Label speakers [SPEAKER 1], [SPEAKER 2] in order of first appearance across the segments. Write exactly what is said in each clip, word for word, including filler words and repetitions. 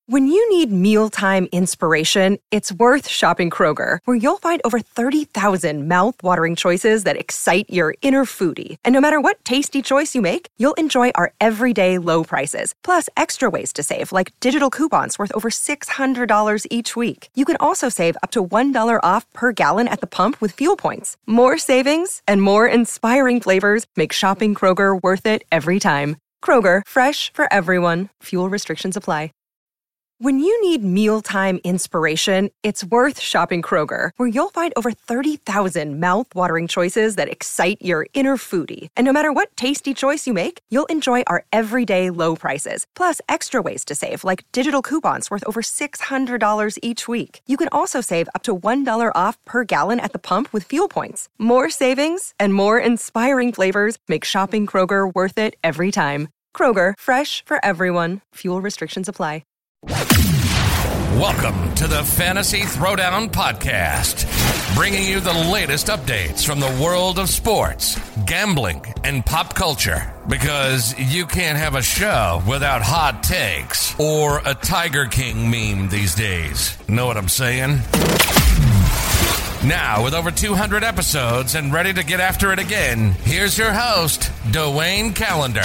[SPEAKER 1] When you need mealtime inspiration, it's worth shopping Kroger, where you'll find over thirty thousand mouth-watering choices that excite your inner foodie. And no matter what tasty choice you make, you'll enjoy our everyday low prices, plus extra ways to save, like digital coupons worth over six hundred dollars each week. You can also save up to one dollar off per gallon at the pump with fuel points. More savings and more inspiring flavors make shopping Kroger worth it every time. Kroger, fresh for everyone. Fuel restrictions apply. When you need mealtime inspiration, it's worth shopping Kroger, where you'll find over thirty thousand mouth-watering choices that excite your inner foodie. And no matter what tasty choice you make, you'll enjoy our everyday low prices, plus extra ways to save, like digital coupons worth over six hundred dollars each week. You can also save up to one dollar off per gallon at the pump with fuel points. More savings and more inspiring flavors make shopping Kroger worth it every time. Kroger, fresh for everyone. Fuel restrictions apply.
[SPEAKER 2] Welcome to the Fantasy Throwdown Podcast, bringing you the latest updates from the world of sports, gambling, and pop culture. Because you can't have a show without hot takes or a Tiger King meme these days. Know what I'm saying? Now, with over two hundred episodes and ready to get after it again, here's your host, Dwayne Callender.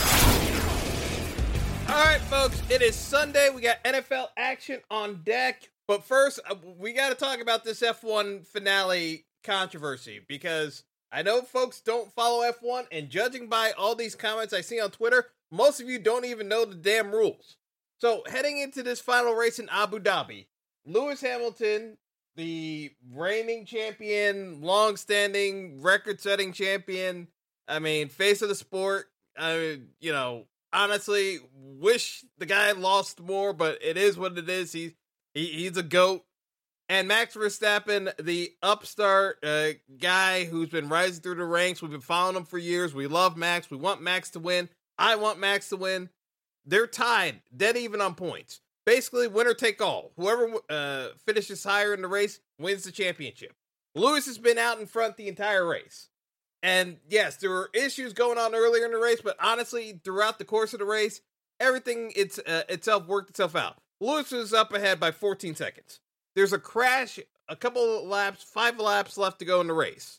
[SPEAKER 3] All right, folks, it is Sunday. We got N F L action on deck. But first, we got to talk about this F one finale controversy, because I know folks don't follow F one, and judging by all these comments I see on Twitter, most of you don't even know the damn rules. So, heading into this final race in Abu Dhabi, Lewis Hamilton, the reigning champion, long-standing, record-setting champion, I mean, face of the sport, I mean, you know, honestly, wish the guy lost more, but it is what it is. He, he he's a GOAT. And Max Verstappen, the upstart uh, guy who's been rising through the ranks. We've been following him for years. We love Max. We want Max to win. I want Max to win. They're tied, dead even on points. Basically, winner take all. Whoever uh, finishes higher in the race wins the championship. Lewis has been out in front the entire race. And yes, there were issues going on earlier in the race, but honestly, throughout the course of the race, everything it's, uh, itself worked itself out. Lewis was up ahead by fourteen seconds. There's a crash, a couple of laps, five laps left to go in the race.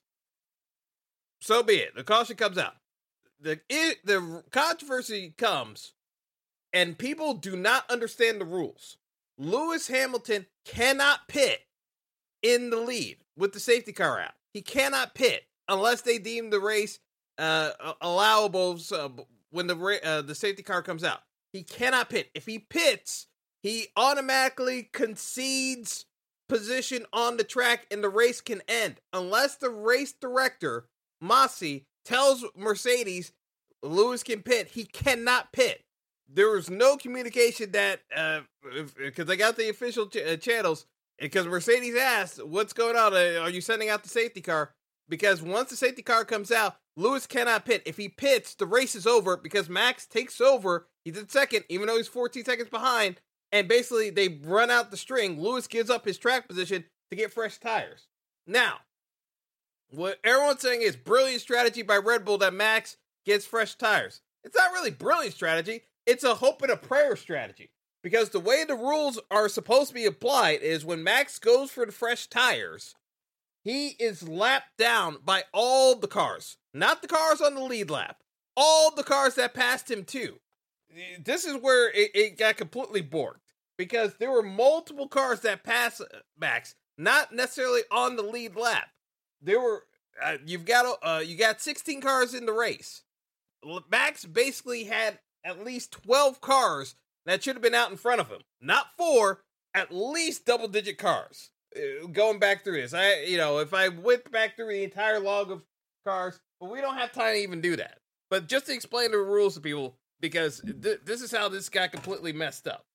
[SPEAKER 3] So be it. The caution comes out. The, it, the controversy comes, and people do not understand the rules. Lewis Hamilton cannot pit in the lead with the safety car out. He cannot pit unless they deem the race uh, allowable uh, when the uh, the safety car comes out. He cannot pit. If he pits, he automatically concedes position on the track and the race can end. Unless the race director, Masi, tells Mercedes Lewis can pit, he cannot pit. There was no communication that, because uh, I got the official ch- uh, channels, because Mercedes asked, what's going on? Uh, are you sending out the safety car? Because once the safety car comes out, Lewis cannot pit. If he pits, the race is over because Max takes over. He's in second, even though he's fourteen seconds behind. And basically, they run out the string. Lewis gives up his track position to get fresh tires. Now, what everyone's saying is brilliant strategy by Red Bull that Max gets fresh tires. It's not really brilliant strategy. It's a hope and a prayer strategy. Because the way the rules are supposed to be applied is when Max goes for the fresh tires, he is lapped down by all the cars. Not the cars on the lead lap. All the cars that passed him too. This is where it, it got completely borked. Because there were multiple cars that passed Max, not necessarily on the lead lap. There were, uh, you've got, uh, you got sixteen cars in the race. Max basically had at least twelve cars that should have been out in front of him. Not four, at least double-digit cars. Uh, going back through this, I, you know, if I went back through the entire log of cars, but we don't have time to even do that. But just to explain the rules to people, because th- this is how this got completely messed up.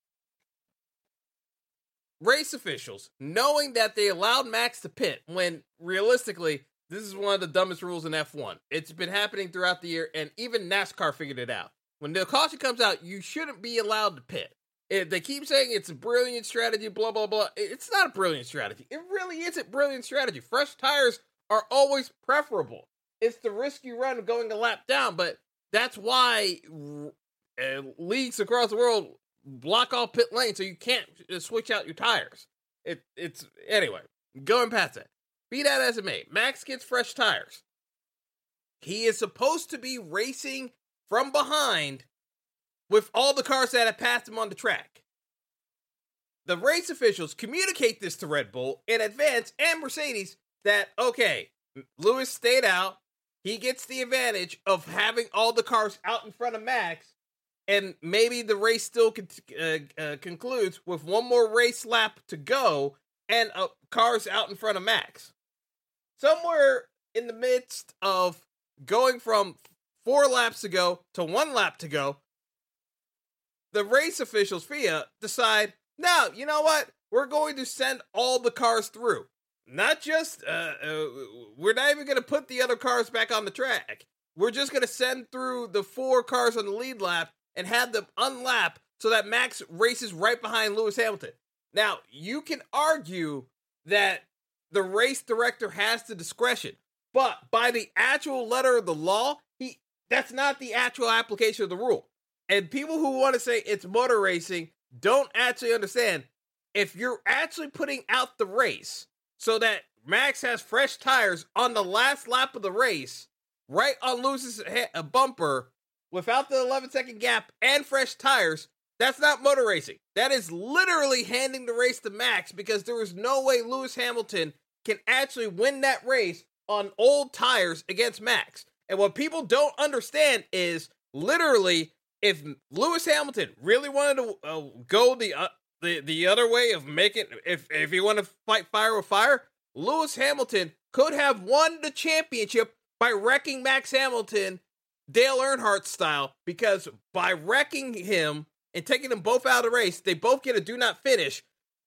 [SPEAKER 3] Race officials, knowing that they allowed Max to pit when, realistically, this is one of the dumbest rules in F one. It's been happening throughout the year, and even NASCAR figured it out. When the caution comes out, you shouldn't be allowed to pit. If they keep saying it's a brilliant strategy, blah, blah, blah. It's not a brilliant strategy. It really isn't brilliant strategy. Fresh tires are always preferable. It's the risk you run of going a lap down, but that's why uh, leagues across the world block off pit lane so you can't switch out your tires. It it's anyway. Going past that, be that as it may, Max gets fresh tires. He is supposed to be racing from behind with all the cars that have passed him on the track. The race officials communicate this to Red Bull in advance and Mercedes that, okay, Lewis stayed out. He gets the advantage of having all the cars out in front of Max, and maybe the race still con- uh, uh, concludes with one more race lap to go and uh, cars out in front of Max. Somewhere in the midst of going from four laps to go to one lap to go, the race officials, F I A, decide, no, you know what? We're going to send all the cars through. Not just, uh, uh, we're not even going to put the other cars back on the track. We're just going to send through the four cars on the lead lap and have them unlap so that Max races right behind Lewis Hamilton. Now, you can argue that the race director has the discretion, but by the actual letter of the law, he that's not the actual application of the rule. And people who want to say it's motor racing don't actually understand. If you're actually putting out the race so that Max has fresh tires on the last lap of the race, right on Lewis's he- bumper, without the eleven second gap and fresh tires, that's not motor racing. That is literally handing the race to Max, because there is no way Lewis Hamilton can actually win that race on old tires against Max. And what people don't understand is, literally, if Lewis Hamilton really wanted to uh, go the uh, the the other way of making, if if he wanted to fight fire with fire, Lewis Hamilton could have won the championship by wrecking Max Hamilton, Dale Earnhardt style, because by wrecking him and taking them both out of the race, they both get a do not finish.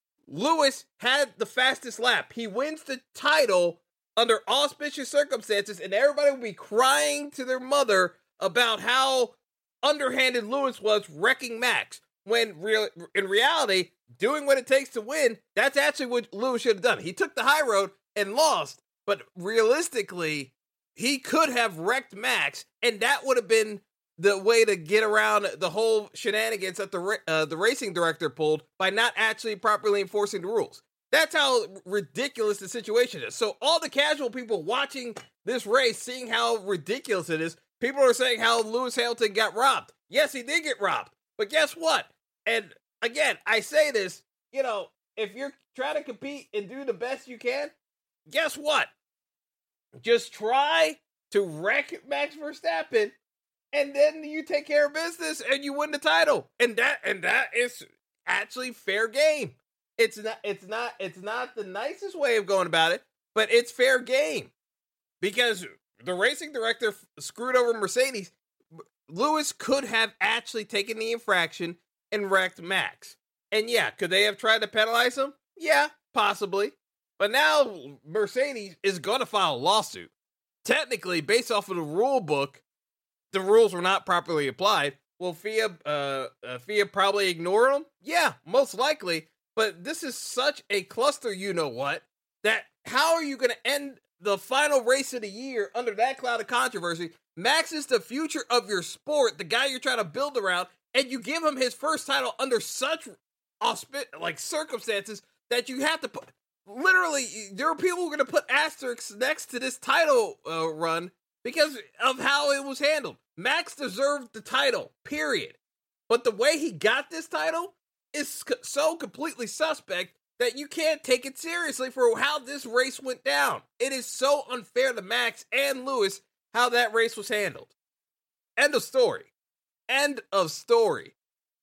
[SPEAKER 3] Lewis had the fastest lap. He wins the title under auspicious circumstances, and everybody will be crying to their mother about how underhanded Lewis was wrecking Max. When real, in reality, doing what it takes to win, that's actually what Lewis should have done. He took the high road and lost, but realistically, he could have wrecked Max, and that would have been the way to get around the whole shenanigans that the uh, the racing director pulled by not actually properly enforcing the rules. That's how ridiculous the situation is. So all the casual people watching this race, seeing how ridiculous it is, people are saying how Lewis Hamilton got robbed. Yes, he did get robbed. But guess what? And again, I say this, you know, if you're trying to compete and do the best you can, guess what? Just try to wreck Max Verstappen, and then you take care of business and you win the title. And that and that is actually fair game. It's not it's not it's not the nicest way of going about it, but it's fair game. Because the racing director screwed over Mercedes. Lewis could have actually taken the infraction and wrecked Max. And yeah, could they have tried to penalize him? Yeah, possibly. But now Mercedes is going to file a lawsuit. Technically, based off of the rule book, the rules were not properly applied. Will F I A, uh, uh, F I A probably ignore them? Yeah, most likely. But this is such a cluster, you know what, that how are you going to end the final race of the year under that cloud of controversy? Max is the future of your sport, the guy you're trying to build around, and you give him his first title under such auspi- like circumstances that you have to put, literally, there are people who are going to put asterisks next to this title uh, run because of how it was handled. Max deserved the title, period. But the way he got this title is so completely suspect that you can't take it seriously for how this race went down. It is so unfair to Max and Lewis how that race was handled. End of story. End of story.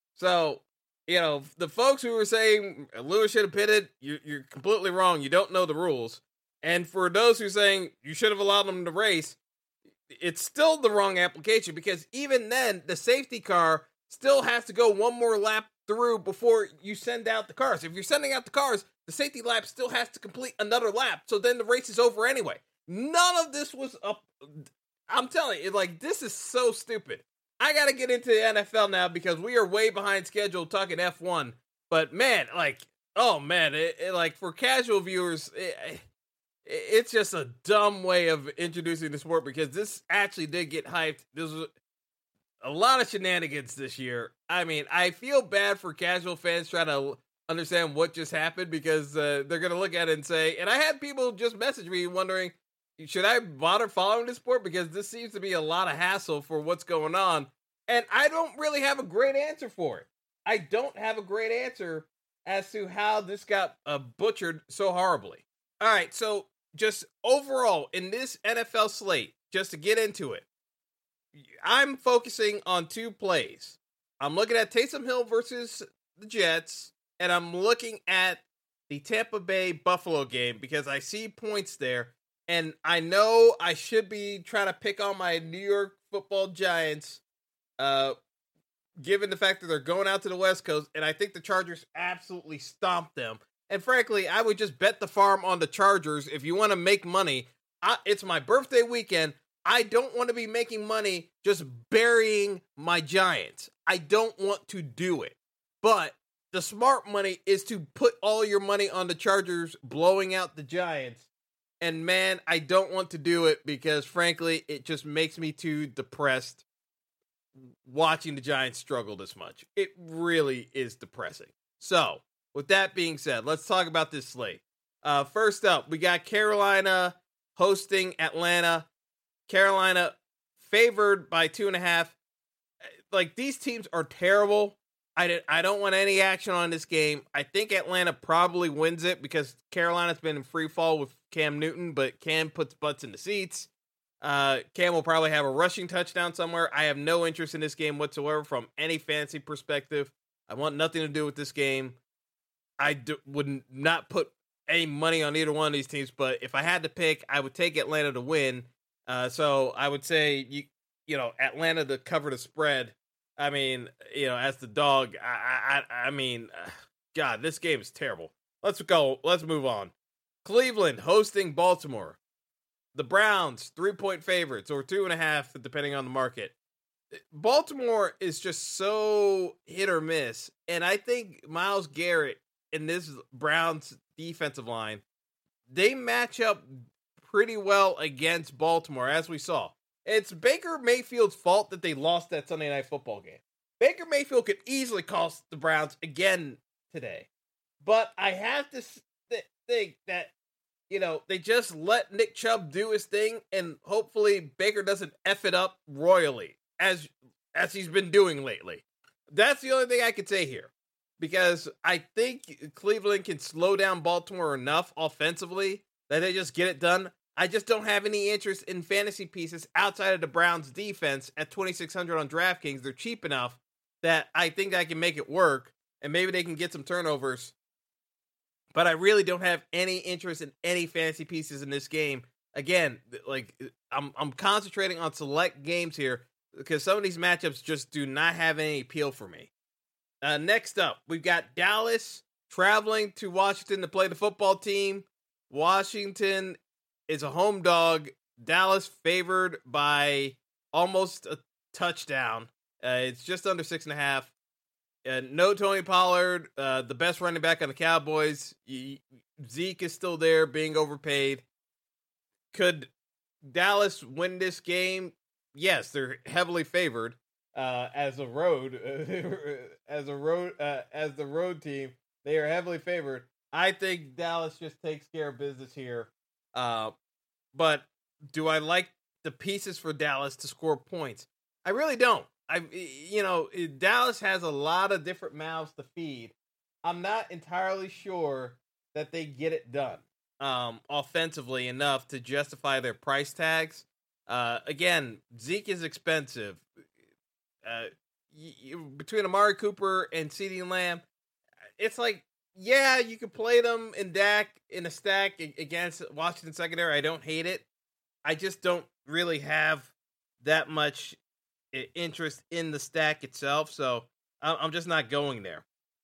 [SPEAKER 3] So, you know, the folks who were saying Lewis should have pitted, you're, you're completely wrong. You don't know the rules. And for those who are saying you should have allowed them to race, it's still the wrong application, because even then, the safety car still has to go one more lap through before you send out the cars. If you're sending out the cars, the safety lap still has to complete another lap, so then the race is over anyway. None of this was up. I'm telling you, like, this is so stupid. I gotta get into the N F L now because we are way behind schedule talking F one. But man, like, oh man, it, it, like for casual viewers, it, it, it's just a dumb way of introducing the sport, because this actually did get hyped. This was a lot of shenanigans this year. I mean, I feel bad for casual fans trying to understand what just happened because uh, they're going to look at it and say, and I had people just message me wondering, should I bother following this sport? Because this seems to be a lot of hassle for what's going on. And I don't really have a great answer for it. I don't have a great answer as to how this got uh, butchered so horribly. All right, so just overall in this N F L slate, just to get into it, I'm focusing on two plays. I'm looking at Taysom Hill versus the Jets, and I'm looking at the Tampa Bay Buffalo game because I see points there, and I know I should be trying to pick on my New York Football Giants, uh, given the fact that they're going out to the West Coast, and I think the Chargers absolutely stomped them. And frankly, I would just bet the farm on the Chargers if you want to make money. I, it's my birthday weekend. I don't want to be making money just burying my Giants. I don't want to do it. But the smart money is to put all your money on the Chargers blowing out the Giants. And man, I don't want to do it because frankly, it just makes me too depressed watching the Giants struggle this much. It really is depressing. So, with that being said, let's talk about this slate. Uh, first up, we got Carolina hosting Atlanta. Carolina favored by two and a half. Like, these teams are terrible. I, did, I don't want any action on this game. I think Atlanta probably wins it because Carolina's been in free fall with Cam Newton, but Cam puts butts in the seats. Uh, Cam will probably have a rushing touchdown somewhere. I have no interest in this game whatsoever from any fantasy perspective. I want nothing to do with this game. I do, would not put any money on either one of these teams, but if I had to pick, I would take Atlanta to win. Uh, so I would say, you you know, Atlanta to cover the spread. I mean, you know, as the dog, I I, I mean, uh, God, this game is terrible. Let's go. Let's move on. Cleveland hosting Baltimore. The Browns, three-point favorites, or two and a half, depending on the market. Baltimore is just so hit or miss, and I think Myles Garrett in this Browns defensive line, they match up pretty well against Baltimore, as we saw. It's Baker Mayfield's fault that they lost that Sunday Night Football game. Baker Mayfield could easily cost the Browns again today. But I have to th- think that, you know, they just let Nick Chubb do his thing, and hopefully Baker doesn't F it up royally, as as he's been doing lately. That's the only thing I could say here. Because I think Cleveland can slow down Baltimore enough offensively that they just get it done. I just don't have any interest in fantasy pieces outside of the Browns defense at twenty-six hundred on DraftKings. They're cheap enough that I think I can make it work, and maybe they can get some turnovers. But I really don't have any interest in any fantasy pieces in this game. Again, like I'm I'm concentrating on select games here because some of these matchups just do not have any appeal for me. Uh, next up, we've got Dallas traveling to Washington to play the football team. Washington is a home dog. Dallas favored by almost a touchdown. Uh, it's just under six and a half. Uh, no Tony Pollard, uh, the best running back on the Cowboys. Zeke is still there, being overpaid. Could Dallas win this game? Yes, they're heavily favored. Uh, as a road, uh, as a road, uh, as the road team, they are heavily favored. I think Dallas just takes care of business here. Uh, but do I like the pieces for Dallas to score points? I really don't. I, you know, Dallas has a lot of different mouths to feed. I'm not entirely sure that they get it done um, offensively enough to justify their price tags. Uh, again, Zeke is expensive. Uh, you, between Amari Cooper and CeeDee Lamb, it's like, yeah, you could play them in Dak in a stack against Washington secondary. I don't hate it. I just don't really have that much interest in the stack itself, so I'm just not going there.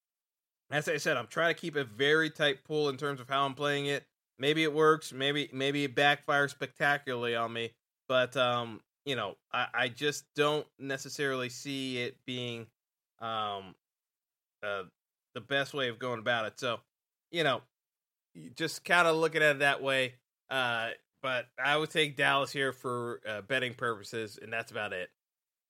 [SPEAKER 3] As I said, I'm trying to keep a very tight pool in terms of how I'm playing it. Maybe it works. Maybe maybe it backfires spectacularly on me. But um, you know, I, I just don't necessarily see it being um, uh, the best way of going about it. So, you know, just kind of looking at it that way. Uh, but I would take Dallas here for uh, betting purposes, and that's about it.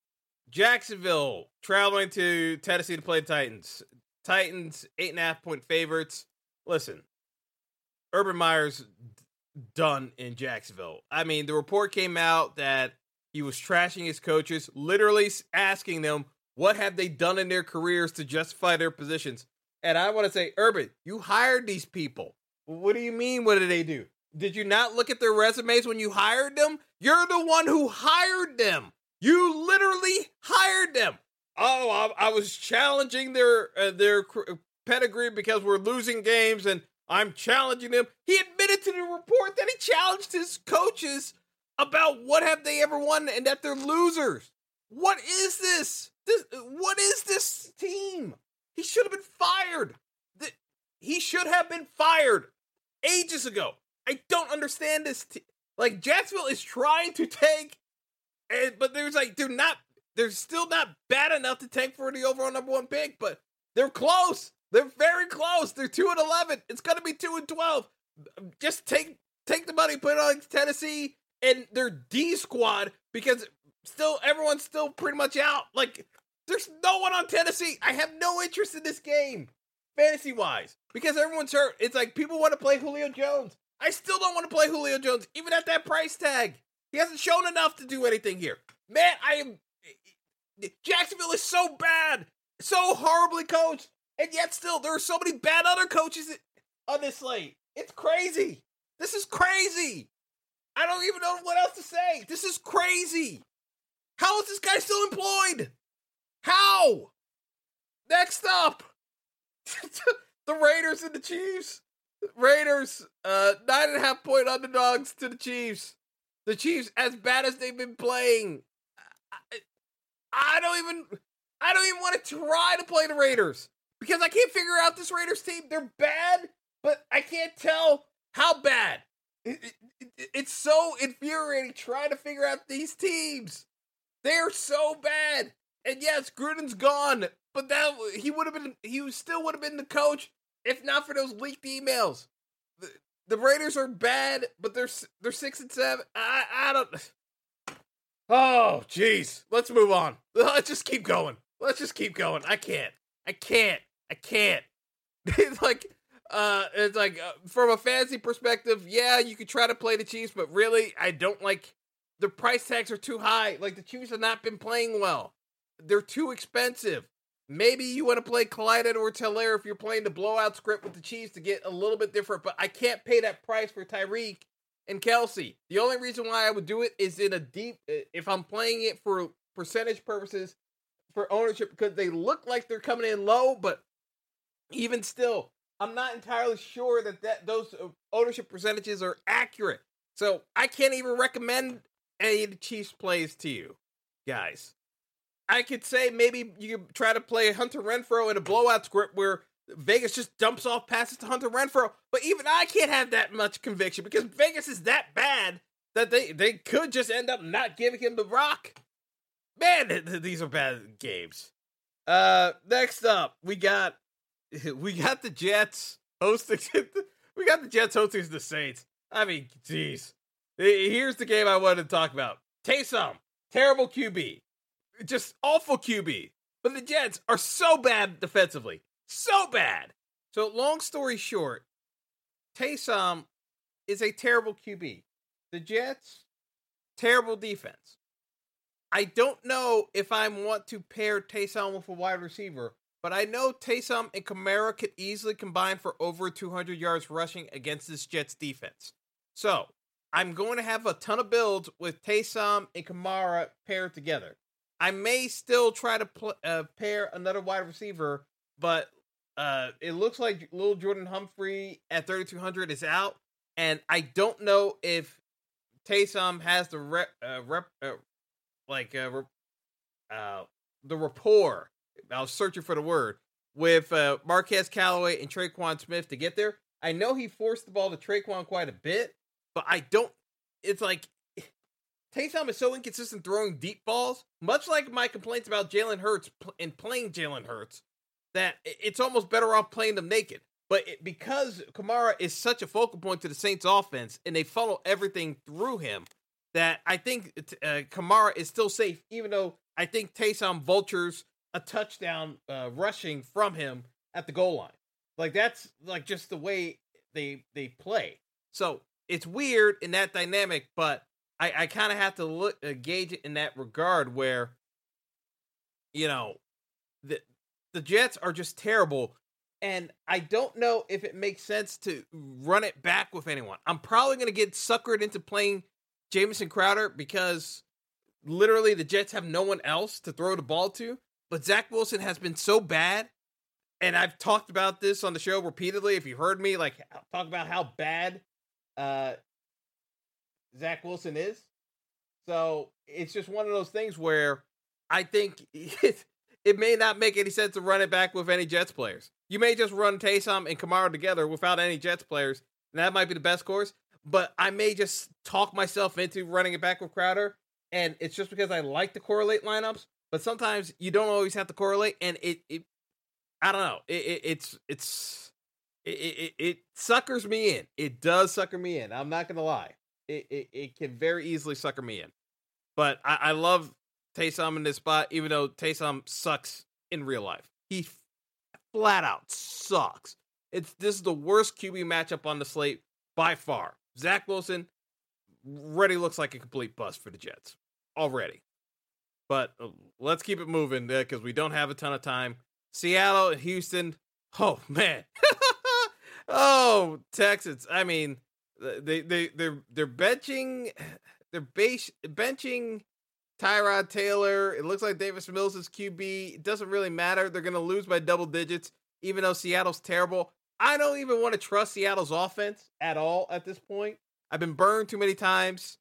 [SPEAKER 3] Jacksonville traveling to Tennessee to play the Titans. Titans, eight and a half point favorites. Listen, Urban Meyer's d- done in Jacksonville. I mean, the report came out that he was trashing his coaches, literally asking them, what have they done in their careers to justify their positions? And I want to say, Urban, you hired these people. What do you mean, what did they do? Did you not look at their resumes when you hired them? You're the one who hired them. You literally hired them. Oh, I, I was challenging their uh, their pedigree because we're losing games, and I'm challenging them. He admitted to the report that he challenged his coaches about what have they ever won and that they're losers. What is this? This what is this team? He should have been fired. He should have been fired ages ago. I don't understand this. T- like, Jacksonville is trying to tank, and but there's like they're not. They're still not bad enough to tank for the overall number one pick, but they're close. They're very close. They're two and eleven. It's gonna be two and twelve. Just take take the money, put it on Tennessee and their D squad, because still everyone's still pretty much out. Like, there's no one on Tennessee. I have no interest in this game, fantasy wise, because everyone's hurt. It's like people want to play Julio Jones. I still don't want to play Julio Jones, even at that price tag. He hasn't shown enough to do anything here. Man, I am. Jacksonville is so bad, so horribly coached, and yet still there are so many bad other coaches on this slate. It's crazy. This is crazy. I don't even know what else to say. This is crazy. How is this guy still employed? How? Next up, the Raiders and the Chiefs. Raiders, uh, nine and a half point underdogs to the Chiefs. The Chiefs, as bad as they've been playing, I, I don't even, I don't even want to try to play the Raiders because I can't figure out this Raiders team. They're bad, but I can't tell how bad. It, it, it, it's so infuriating trying to figure out these teams. They're so bad. And yes, Gruden's gone, but that he would have been, he still would have been the coach if not for those leaked emails. The, the Raiders are bad, but they're they're six and seven. I I don't. Oh, jeez. Let's move on. Let's just keep going. Let's just keep going. I can't. I can't. I can't. It's like, uh, it's like uh, from a fantasy perspective, yeah, you could try to play the Chiefs, but really, I don't like. The price tags are too high. Like, the Chiefs have not been playing well. They're too expensive. Maybe you want to play Clyde Edwards-Helaire if you're playing the blowout script with the Chiefs to get a little bit different, but I can't pay that price for Tyreek and Kelsey. The only reason why I would do it is in a deep, if I'm playing it for percentage purposes, for ownership, because they look like they're coming in low, but even still, I'm not entirely sure that, that those ownership percentages are accurate. So I can't even recommend any of the Chiefs plays to you guys. I could say maybe you could try to play Hunter Renfrow in a blowout script where Vegas just dumps off passes to Hunter Renfrow. But even I can't have that much conviction because Vegas is that bad that they, they could just end up not giving him the rock. Man, th- th- these are bad games. Uh, next up, we got we got the Jets hosting. we got the Jets hosting the Saints. I mean, geez. Here's the game I wanted to talk about. Taysom, terrible Q B. Just awful Q B. But the Jets are so bad defensively. So bad. So long story short, Taysom is a terrible Q B. The Jets, terrible defense. I don't know if I want to pair Taysom with a wide receiver, but I know Taysom and Kamara could easily combine for over two hundred yards rushing against this Jets defense. So, I'm going to have a ton of builds with Taysom and Kamara paired together. I may still try to pl- uh, pair another wide receiver, but uh, it looks like Lil Jordan Humphrey at thirty-two hundred is out, and I don't know if Taysom has the rep, uh, rep uh, like uh, uh, the rapport. I was searching for the word with uh, Marquez Callaway and Traquan Smith to get there. I know he forced the ball to Traquan quite a bit, but I don't. It's like Taysom is so inconsistent throwing deep balls, much like my complaints about Jalen Hurts and playing Jalen Hurts, that it's almost better off playing them naked. But it, because Kamara is such a focal point to the Saints offense and they funnel everything through him, that I think uh, Kamara is still safe, even though I think Taysom vultures a touchdown uh, rushing from him at the goal line. Like, that's like just the way they they play. So it's weird in that dynamic, but I, I kind of have to look uh, gauge it in that regard where, you know, the the Jets are just terrible. And I don't know if it makes sense to run it back with anyone. I'm probably going to get suckered into playing Jamison Crowder because literally the Jets have no one else to throw the ball to. But Zach Wilson has been so bad, and I've talked about this on the show repeatedly. If you heard me, like, talk about how bad uh, Zach Wilson is. So it's just one of those things where I think it, it may not make any sense to run it back with any Jets players. You may just run Taysom and Kamara together without any Jets players, and that might be the best course. But I may just talk myself into running it back with Crowder, and it's just because I like to correlate lineups. But sometimes you don't always have to correlate, and it, it I don't know, it, it it's it's it, it it suckers me in. It does sucker me in. I'm not gonna lie, it it, it can very easily sucker me in. But I, I love Taysom in this spot, even though Taysom sucks in real life. He flat out sucks. It's this is the worst Q B matchup on the slate by far. Zach Wilson already looks like a complete bust for the Jets already. But uh, let's keep it moving because uh, we don't have a ton of time. Seattle and Houston. Oh man. Oh, Texans. I mean, they they they're they're benching they're base, benching Tyrod Taylor. It looks like Davis Mills is Q B. It doesn't really matter. They're going to lose by double digits, even though Seattle's terrible. I don't even want to trust Seattle's offense at all at this point. I've been burned too many times.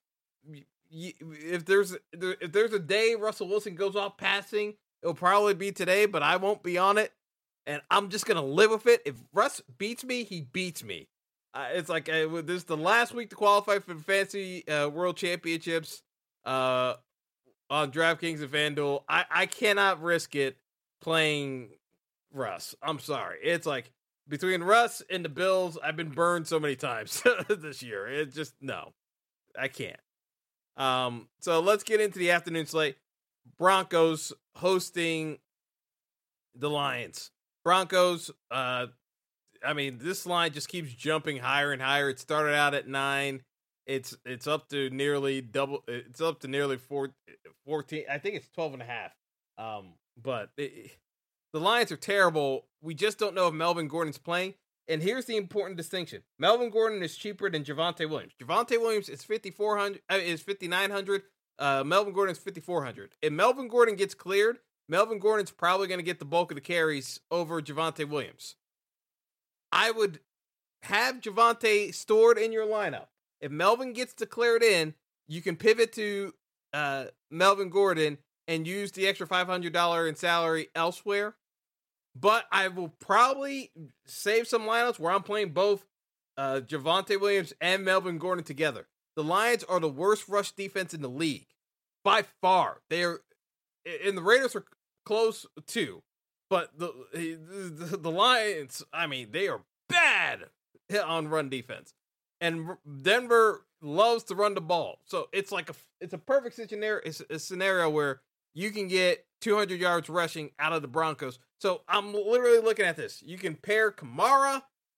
[SPEAKER 3] If there's if there's a day Russell Wilson goes off passing, it'll probably be today, but I won't be on it. And I'm just going to live with it. If Russ beats me, he beats me. Uh, it's like uh, this is the last week to qualify for the Fantasy uh, World Championships. Uh, on DraftKings and FanDuel, I, I cannot risk it playing Russ. I'm sorry. It's like between Russ and the Bills, I've been burned so many times this year. It just, no, I can't. Um, so let's get into the afternoon slate. Broncos hosting the Lions. Broncos, uh, I mean, this line just keeps jumping higher and higher. It started out at nine. It's it's up to nearly double. It's up to nearly four, fourteen. I think it's twelve and a half. Um, but it, the Lions are terrible. We just don't know if Melvin Gordon's playing. And here's the important distinction: Melvin Gordon is cheaper than Javonte Williams. Javonte Williams is fifty-four hundred. Uh, is fifty-nine hundred. Uh, Melvin Gordon is fifty-four hundred. If Melvin Gordon gets cleared, Melvin Gordon's probably going to get the bulk of the carries over Javonte Williams. I would have Javonte stored in your lineup. If Melvin gets declared in, you can pivot to uh, Melvin Gordon and use the extra five hundred dollars in salary elsewhere. But I will probably save some lineups where I'm playing both uh, Javonte Williams and Melvin Gordon together. The Lions are the worst rush defense in the league by far. They are, and the Raiders are close too. But the the, the Lions, I mean, they are bad on run defense. And Denver loves to run the ball. So it's like a it's a perfect scenario, it's a scenario where you can get two hundred yards rushing out of the Broncos. So I'm literally looking at this. You can pair Kamara,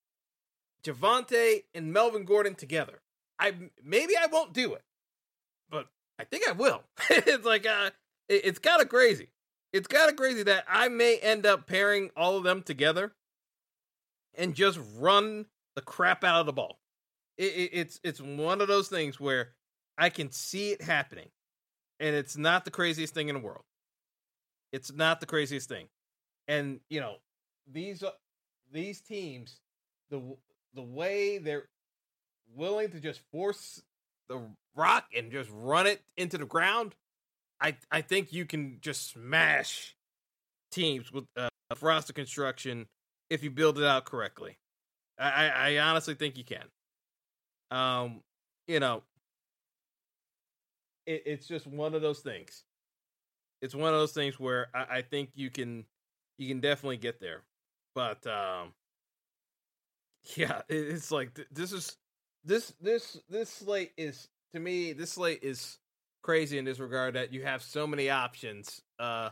[SPEAKER 3] Javonte, and Melvin Gordon together. I maybe I won't do it, but I think I will. It's like uh, it, it's kind of crazy. It's kind of crazy that I may end up pairing all of them together and just run the crap out of the ball. It, it, it's it's one of those things where I can see it happening, and it's not the craziest thing in the world. It's not the craziest thing, and you know these uh, these teams, the the way they're willing to just force the rock and just run it into the ground, I I think you can just smash teams with uh, roster construction if you build it out correctly. I, I honestly think you can. Um, you know, it, it's just one of those things. It's one of those things where I, I think you can, you can definitely get there. But um, yeah, it, it's like th- this is this this this slate is to me, this slate is crazy in this regard that you have so many options uh,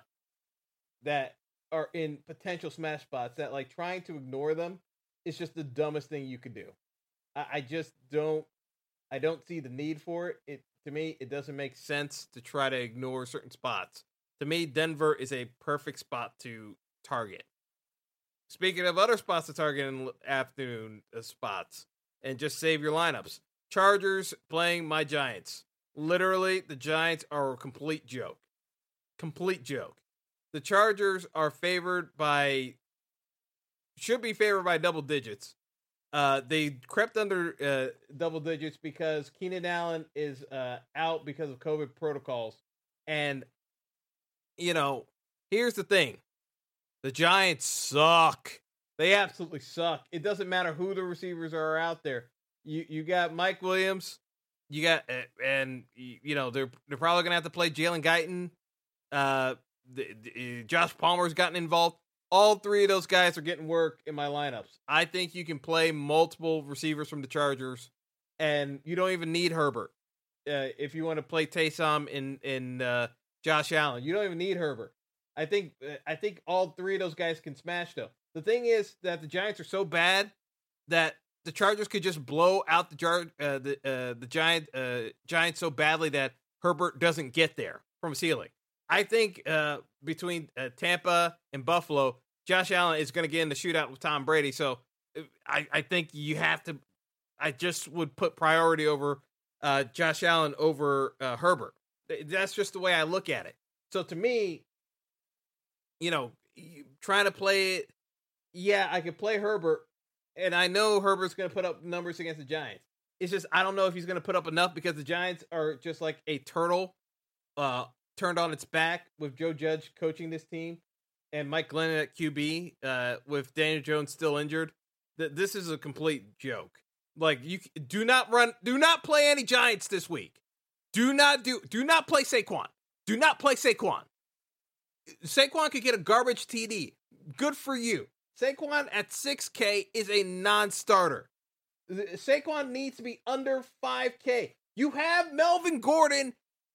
[SPEAKER 3] that are in potential smash spots that like trying to ignore them is just the dumbest thing you could do. I, I just don't, I don't see the need for it. It to me, it doesn't make sense to try to ignore certain spots. To me, Denver is a perfect spot to target. Speaking of other spots to target in afternoon uh, spots, and just save your lineups. Chargers playing my Giants. Literally, the Giants are a complete joke. Complete joke. The Chargers are favored by, should be favored by double digits. Uh, they crept under uh, double digits because Keenan Allen is uh, out because of COVID protocols. And, you know, here's the thing. The Giants suck. They absolutely suck. It doesn't matter who the receivers are out there. You you got Mike Williams. You got, uh, and, you know, they're they're probably going to have to play Jalen Guyton. Uh, the, the, Josh Palmer's gotten involved. All three of those guys are getting work in my lineups. I think you can play multiple receivers from the Chargers, and you don't even need Herbert. Uh, if you want to play Taysom in in uh, Josh Allen, you don't even need Herbert. I think uh, I think all three of those guys can smash though. The thing is that the Giants are so bad that the Chargers could just blow out the jar uh, the uh, the Giant uh, Giants so badly that Herbert doesn't get there from a ceiling. I think uh, between uh, Tampa and Buffalo, Josh Allen is going to get in the shootout with Tom Brady. So I, I think you have to. I just would put priority over uh, Josh Allen over uh, Herbert. That's just the way I look at it. So to me, you know, trying to play it, yeah, I could play Herbert, and I know Herbert's going to put up numbers against the Giants. It's just I don't know if he's going to put up enough because the Giants are just like a turtle uh, turned on its back with Joe Judge coaching this team and Mike Glennon at Q B uh, with Daniel Jones still injured. That this is a complete joke. Like you do not run, do not play any Giants this week. Do not do, do not play Saquon. Do not play Saquon. Saquon could get a garbage T D. Good for you. Saquon at six K is a non-starter. Saquon needs to be under five K. You have Melvin Gordon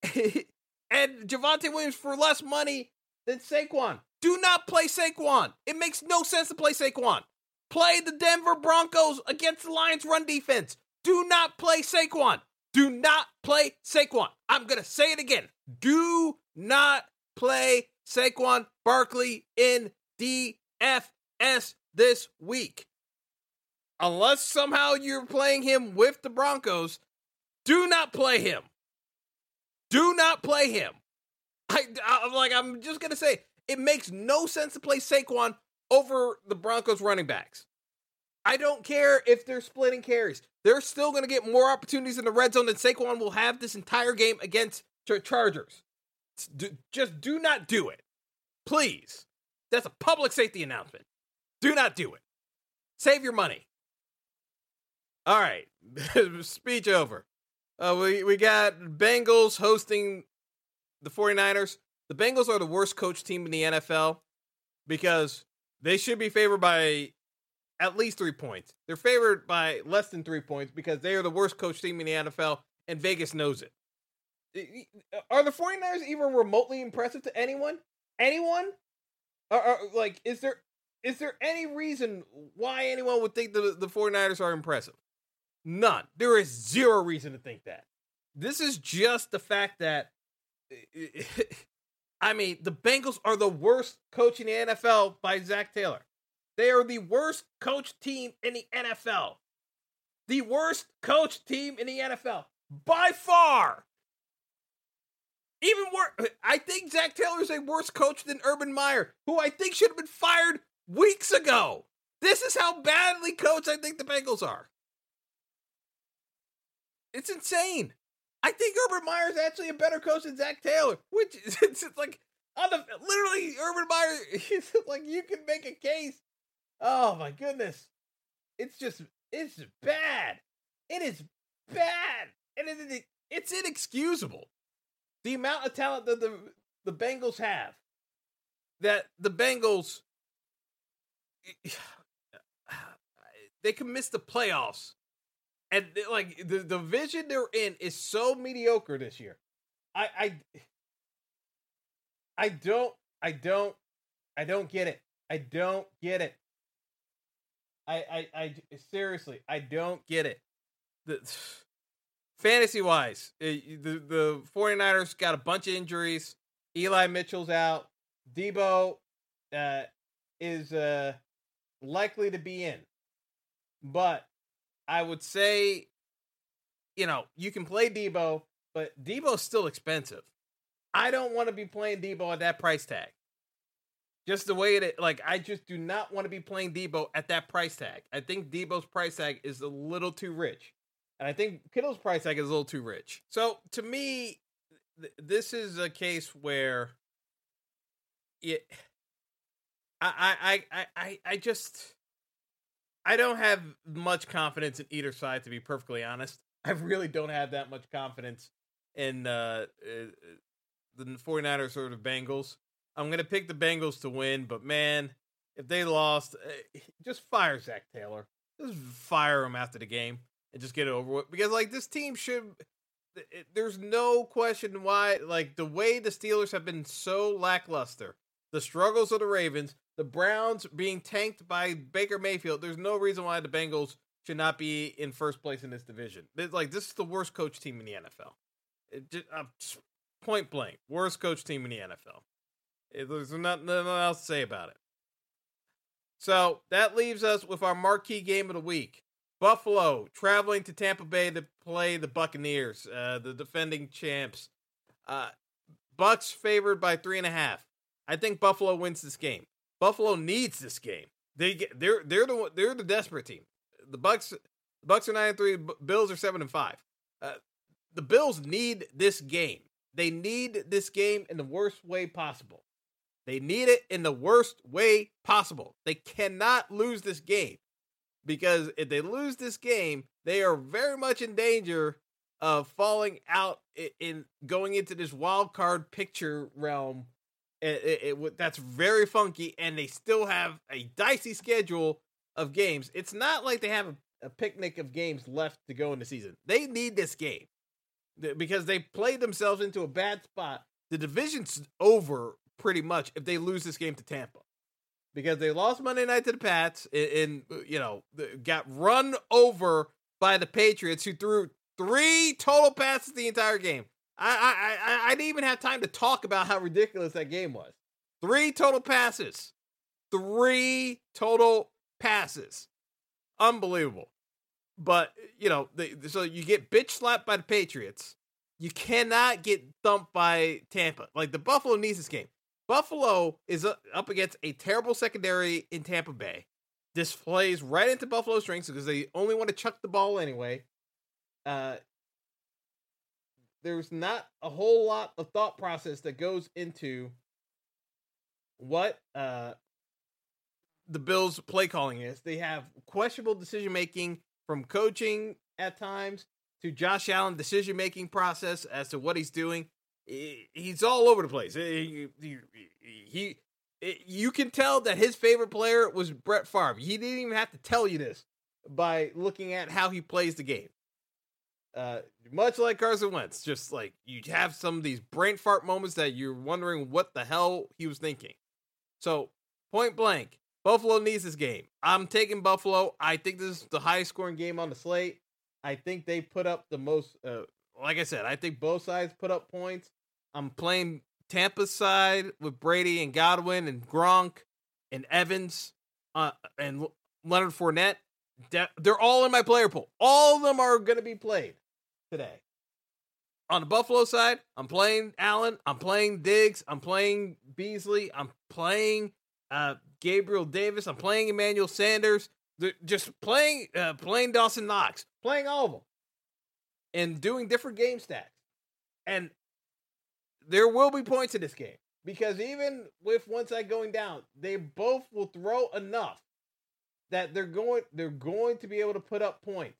[SPEAKER 3] and Javonte Williams for less money than Saquon. Do not play Saquon. It makes no sense to play Saquon. Play the Denver Broncos against the Lions run defense. Do not play Saquon. Do not play Saquon. I'm going to say it again. Do not play Saquon Barkley in D F S this week. Unless somehow you're playing him with the Broncos, do not play him. Do not play him. I, I'm like, I'm just going to say, it makes no sense to play Saquon over the Broncos running backs. I don't care if they're splitting carries. They're still going to get more opportunities in the red zone than Saquon will have this entire game against the Chargers. Just do not do it. Please. That's a public safety announcement. Do not do it. Save your money. All right. Speech over. Uh, we, we got Bengals hosting the 49ers. The Bengals are the worst coach team in the N F L because they should be favored by at least three points. They're favored by less than three points because they are the worst coach team in the N F L, and Vegas knows it. Are the 49ers even remotely impressive to anyone? Anyone? Or, or, like, is there is there any reason why anyone would think the, the 49ers are impressive? None. There is zero reason to think that. This is just the fact that I mean, the Bengals are the worst coach in the N F L by Zach Taylor. They are the worst coach team in the N F L. The worst coach team in the N F L. By far. Even worse, I think Zach Taylor is a worse coach than Urban Meyer, who I think should have been fired weeks ago. This is how badly coached I think the Bengals are. It's insane. I think Urban Meyer is actually a better coach than Zach Taylor, which is it's like on the literally Urban Meyer. It's like you can make a case. Oh my goodness, it's just it's bad. It is bad, and it, it, it's inexcusable. The amount of talent that the the Bengals have, that the Bengals they can miss the playoffs And like the, the division they're in is so mediocre this year. I I I don't I don't I don't get it. I don't get it. I I, I seriously I don't get it. The fantasy wise, the the 49ers got a bunch of injuries. Eli Mitchell's out. Debo uh, is uh, likely to be in. But I would say, you know, you can play Debo, but Debo's still expensive. I don't want to be playing Debo at that price tag. Just the way it, like, I just do not want to be playing Debo at that price tag. I think Debo's price tag is a little too rich. And I think Kittle's price tag is a little too rich. So, to me, th- this is a case where it, I, I, I, I, I just, I don't have much confidence in either side, to be perfectly honest. I really don't have that much confidence in uh, uh, the 49ers or the Bengals. I'm going to pick the Bengals to win, but man, if they lost, uh, just fire Zach Taylor. Just fire him after the game and just get it over with. Because, like, this team should, it, there's no question why, like, the way the Steelers have been so lackluster, the struggles of the Ravens, the Browns being tanked by Baker Mayfield, there's no reason why the Bengals should not be in first place in this division. It's like, this is the worst coach team in the N F L. It just, uh, point blank, worst coach team in the N F L. It, there's not, nothing else to say about it. So that leaves us with our marquee game of the week. Buffalo traveling to Tampa Bay to play the Buccaneers, uh, the defending champs. Uh, Bucks favored by three and a half. I think Buffalo wins this game. Buffalo needs this game. They get they're they're the they're the desperate team. The Bucks the Bucks are nine and three. Bills are seven and five. Uh, the Bills need this game. They need this game in the worst way possible. They need it in the worst way possible. They cannot lose this game, because if they lose this game, they are very much in danger of falling out in, in going into this wild card picture realm. It, it, it, that's very funky, and they still have a dicey schedule of games. It's not like they have a, a picnic of games left to go in the season. They need this game because they played themselves into a bad spot. The division's over pretty much if they lose this game to Tampa, because they lost Monday night to the Pats and, and you know, got run over by the Patriots, who threw three total passes the entire game. I, I, I, I didn't even have time to talk about how ridiculous that game was. Three total passes. Three total passes. Unbelievable. But, you know, they, so you get bitch slapped by the Patriots. You cannot get thumped by Tampa. Like, the Buffalo needs this game. Buffalo is up against a terrible secondary in Tampa Bay. This plays right into Buffalo's strengths because they only want to chuck the ball anyway. Uh, there's not a whole lot of thought process that goes into what uh, the Bills' play calling is. They have questionable decision making from coaching at times to Josh Allen decision making process as to what he's doing. He's all over the place. He, he, he, he, you can tell that his favorite player was Brett Favre. He didn't even have to tell you this by looking at how he plays the game. Uh, much like Carson Wentz, just like you have some of these brain fart moments that you're wondering what the hell he was thinking. So, point blank, Buffalo needs this game. I'm taking Buffalo. I think this is the highest scoring game on the slate. I think they put up the most, uh, like I said, I think both sides put up points. I'm playing Tampa's side with Brady and Godwin and Gronk and Evans uh, and Leonard Fournette. They're all in my player pool. All of them are going to be played today. On the Buffalo side, I'm playing Allen. I'm playing Diggs. I'm playing Beasley. I'm playing uh, Gabriel Davis. I'm playing Emmanuel Sanders. They're just playing, uh, playing Dawson Knox. Playing all of them. And doing different game stacks. And there will be points in this game, because even with one side going down, they both will throw enough that they're going they're going to be able to put up points.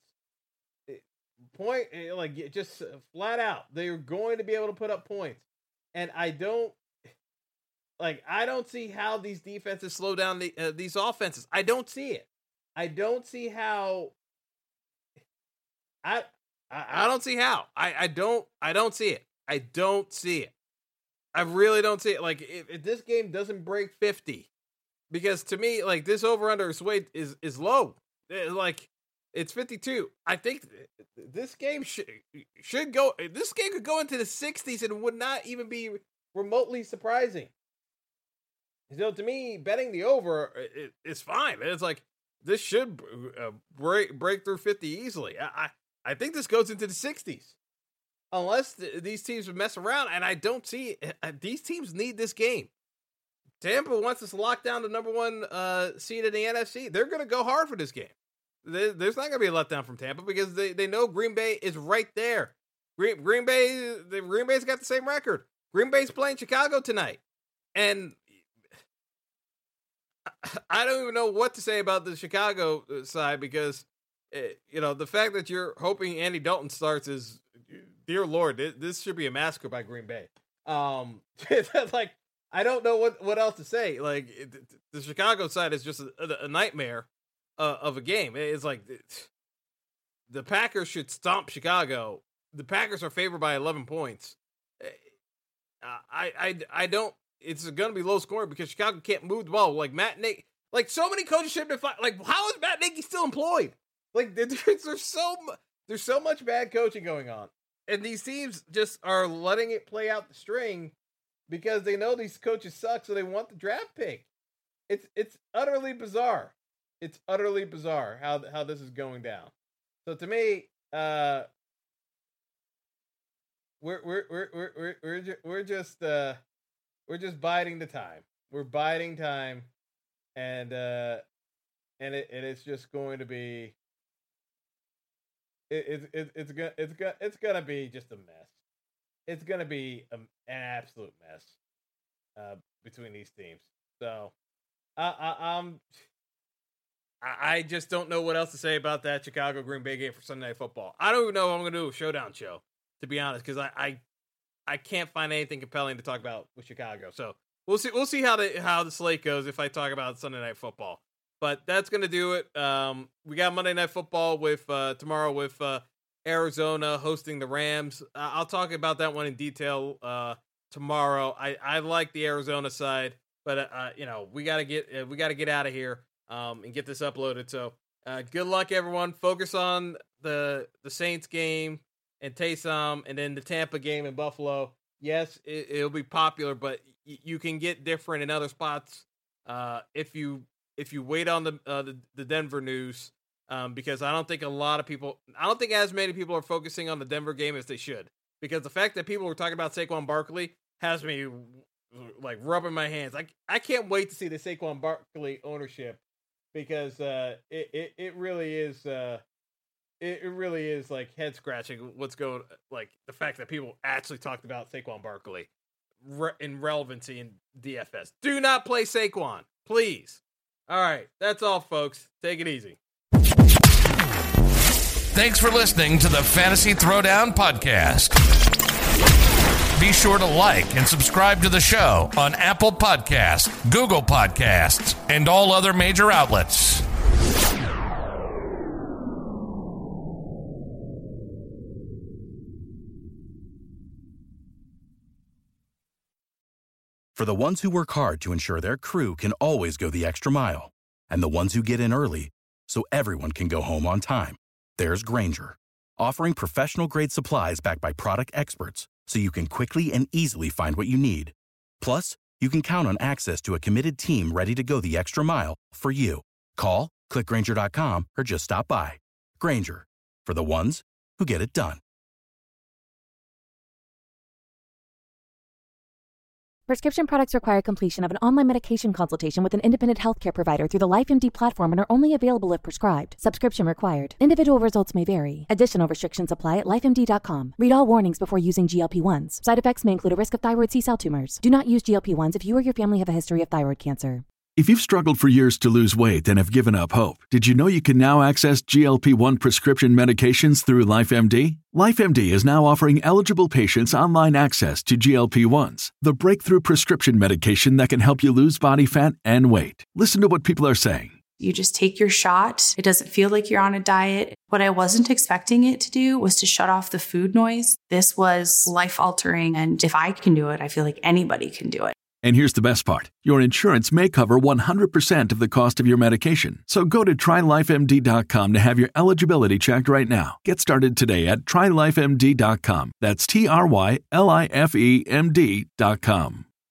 [SPEAKER 3] Point like just flat out, they're going to be able to put up points. And I don't like I don't see how these defenses slow down the, uh, these offenses. I don't see it. I don't see how I, I I don't see how. I, I don't I don't see it. I don't see it. I really don't see it. Like if, if this game doesn't break fifty, because to me, like this over under weight is is low. It, like it's fifty-two. I think this game should should go. This game could go into the sixties and would not even be remotely surprising. So to me, betting the over it, it's fine. It's like this should uh, break break through fifty easily. I, I I think this goes into the sixties, unless th- these teams would mess around. And I don't see it. These teams need this game. Tampa wants us to lock down the number one uh, seed in the N F C. They're going to go hard for this game. There's not going to be a letdown from Tampa because they, they know Green Bay is right there. Green, Green Bay, the Green Bay's got the same record. Green Bay's playing Chicago tonight. And I don't even know what to say about the Chicago side because, you know, the fact that you're hoping Andy Dalton starts is, dear Lord, this should be a massacre by Green Bay. Um, like, I don't know what, what else to say. Like, the Chicago side is just a, a nightmare uh, of a game. It's like the Packers should stomp Chicago. The Packers are favored by eleven points. I, I, I don't. It's going to be low scoring because Chicago can't move the ball. Like Matt Nagy, like so many coaches should have been fi- like, how is Matt Nagy still employed? Like there's, there's so there's so much bad coaching going on, and these teams just are letting it play out the string because they know these coaches suck, so they want the draft pick. It's it's utterly bizarre. It's utterly bizarre how how this is going down. So to me, uh, we're we're we're we're we're we're just, we're just uh. We're just biding the time. We're biding time, and uh, and it and it's just going to be. It, it, it it's gonna it's gonna it's gonna be just a mess. It's gonna be a, an absolute mess uh, between these teams. So, I, I I'm I, I just don't know what else to say about that Chicago Green Bay game for Sunday Night Football. I don't even know if I'm gonna do a showdown show, to be honest, because I. I I can't find anything compelling to talk about with Chicago. So we'll see. We'll see how the how the slate goes if I talk about Sunday Night Football. But that's gonna do it. Um, we got Monday Night Football with uh, tomorrow with uh, Arizona hosting the Rams. Uh, I'll talk about that one in detail uh, tomorrow. I, I like the Arizona side, but uh, you know we gotta get uh, we gotta get out of here um, and get this uploaded. So uh, good luck, everyone. Focus on the the Saints game and Taysom, and then the Tampa game in Buffalo. Yes, it, it'll be popular, but y- you can get different in other spots uh, if you if you wait on the uh, the, the Denver news, um, because I don't think a lot of people, I don't think as many people are focusing on the Denver game as they should. Because the fact that people were talking about Saquon Barkley has me like rubbing my hands. Like I can't wait to see the Saquon Barkley ownership because uh, it, it it really is. Uh, It really is like head scratching what's going, like the fact that people actually talked about Saquon Barkley re- in relevancy in D F S. Do not play Saquon, please. All right, that's all, folks. Take it easy.
[SPEAKER 2] Thanks for listening to the Fantasy Throwdown Podcast. Be sure to like and subscribe to the show on Apple Podcasts, Google Podcasts, and all other major outlets.
[SPEAKER 4] For the ones who work hard to ensure their crew can always go the extra mile, and the ones who get in early so everyone can go home on time, there's Grainger, offering professional-grade supplies backed by product experts so you can quickly and easily find what you need. Plus, you can count on access to a committed team ready to go the extra mile for you. Call, click Grainger dot com, or just stop by. Grainger, for the ones who get it done.
[SPEAKER 5] Prescription products require completion of an online medication consultation with an independent healthcare provider through the LifeMD platform and are only available if prescribed. Subscription required. Individual results may vary. Additional restrictions apply at life M D dot com. Read all warnings before using G L P ones. Side effects may include a risk of thyroid C-cell tumors. Do not use G L P ones if you or your family have a history of thyroid cancer.
[SPEAKER 6] If you've struggled for years to lose weight and have given up hope, did you know you can now access G L P one prescription medications through LifeMD? LifeMD is now offering eligible patients online access to G L P ones, the breakthrough prescription medication that can help you lose body fat and weight. Listen to what people are saying.
[SPEAKER 7] You just take your shot. It doesn't feel like you're on a diet. What I wasn't expecting it to do was to shut off the food noise. This was life-altering, and if I can do it, I feel like anybody can do it.
[SPEAKER 6] And here's the best part. Your insurance may cover one hundred percent of the cost of your medication. So go to try life M D dot com to have your eligibility checked right now. Get started today at try life M D dot com. That's T R Y L I F E M D dot com.